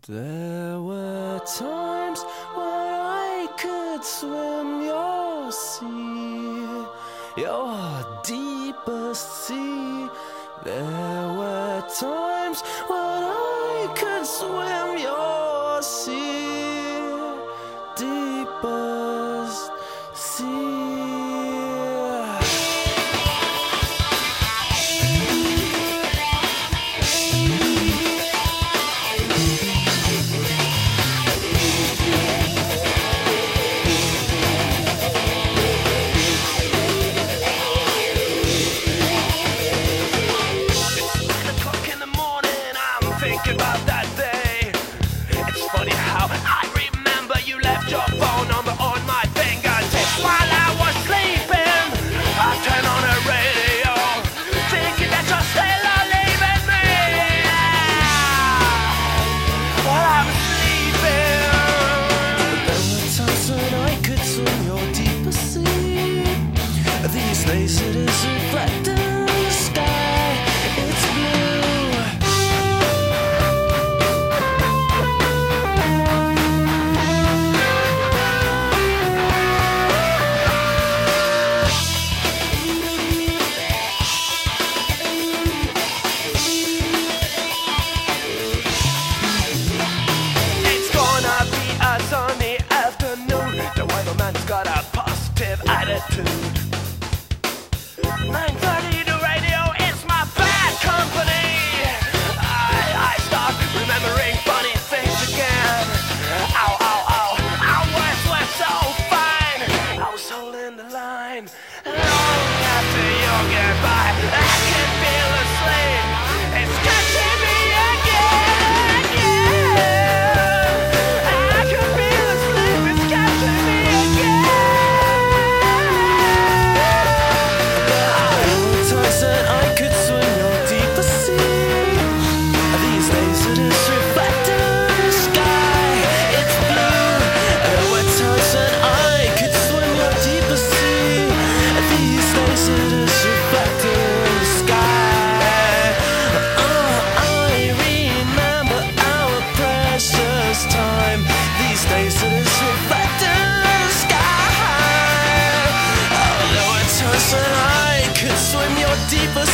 There were times when I could swim your sea, your deepest sea. There were times when I could swim your sea, deepest sea. About that day, it's funny how I remember you left your phone number on my fingertips while I was sleeping. I turn on the radio, thinking that you're still leaving me while I'm sleeping. There were times when I could swim your deeper sea. These days it is reflecting the sky. It's blue. Got a positive attitude. 9:30, the radio is my bad company. I start remembering funny things again. Ow, ow, ow, our words were so fine. I was holding the line long after your goodbye. I can feel asleep. It's catching me again, again. I can feel asleep. It's catching me again. That I could swim your deeper sea. These days it is reflecting the sky. It's blue. There were times that I could swim your deeper sea. These days it is reflecting the sky. I remember our precious time. These days it is reflecting the sky. There were times when I could swim your deeper